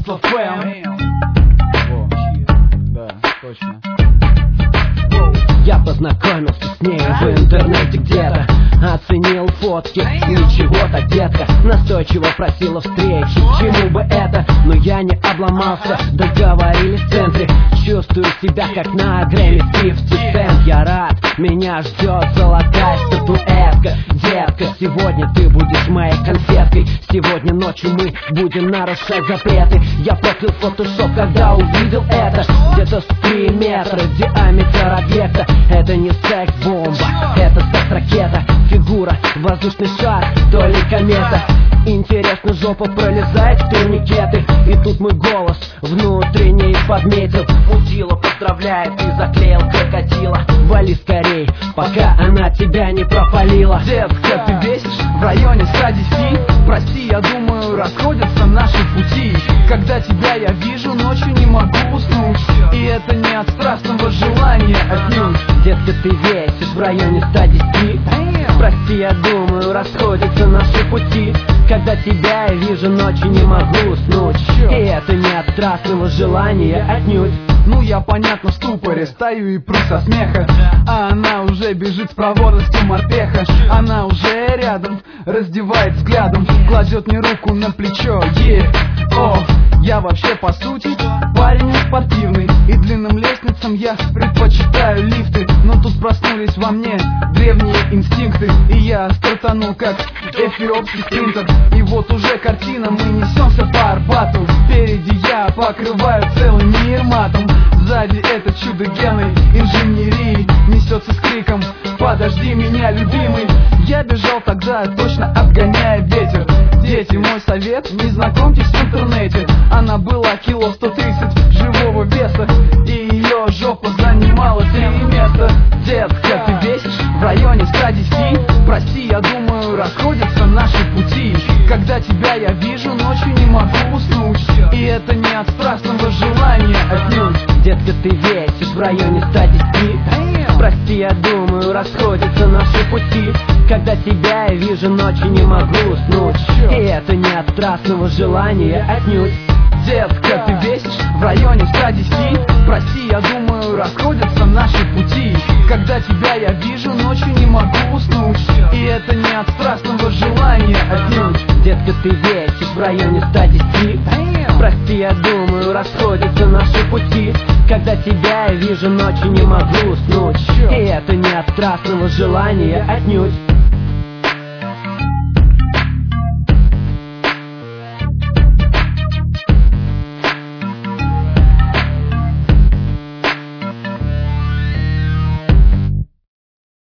Пространство ФМ. Да, точно. Я познакомился с ней в интернете где-то, оценил фотки, ничего так, детка. Настойчиво просила встречи, к чему бы это, но я не обломался. Договорились в центре, чувствую себя как на Грэмми 50 Cent. Я рад, меня ждет золотая статуэтка. Детка, сегодня ты будешь моей конфеткой. Сегодня ночью мы будем нарушать запреты. Я проклял фотошоп, когда увидел это. Где-то с 3 метра диаметр объекта. Это не секс-бомба, это секс-ракета. Фигура, воздушный шар, то ли комета. Интересно, жопа пролезает в турникеты. И тут мой голос внутренний подметил. Мудила поздравляет, ты заклеил крокодила. Вали скорей, пока она тебя не пропалила. Детка, ты бесишь в районе 110. Прости, я думаю, расходятся наши пути. Когда тебя я вижу, ночью не могу уснуть. И это не от страстного желания отнюдь. Детка, ты весишь в районе 110. Прости, я думаю, расходятся наши пути. Когда тебя я вижу, ночью не могу уснуть. И это не от страстного желания отнюдь. Ну я понятно в ступоре, стою и пру со смеха. А она уже бежит с проворностью морпеха. Она уже рядом, раздевает взглядом, кладет мне руку на плечо. О, я вообще по сути парень не спортивный. И длинным лестницам я предпочитаю лифты. Но тут проснулись во мне древние инстинкты. И я стартанул как эфиопский спринтер. И вот уже картина, мы несемся по Арбату. Впереди я покрываю целый мир матом. Сзади это чудо генной инженерии несется с криком: подожди меня, любимый. Я бежал тогда, точно обгоняя ветер. Дети, мой совет, не знакомьтесь в интернете. Она была кило 130 живого веса, и ее жопа занимала 3 места. Детка, ты весишь в районе 110. Прости, я думаю, расходятся наши пути. Когда тебя я вижу, ночью не могу уснуть. И это не от страстного желания отнюдь. Детка, ты весишь в районе 110. Прости, я думаю, расходятся наши пути. Когда тебя я вижу, ночью не могу уснуть. И это не от страстного желания отнюдь. Детка, ты весишь в районе 110. Прости, я думаю, расходятся наши пути. Когда тебя я вижу, ночью не могу уснуть. И это не от страстного желания отнюдь. Детка, ты весишь в районе 110. Прости, я думаю, расходятся наши пути. Когда тебя я вижу, ночью не могу уснуть. И это не от страстного желания отнюдь.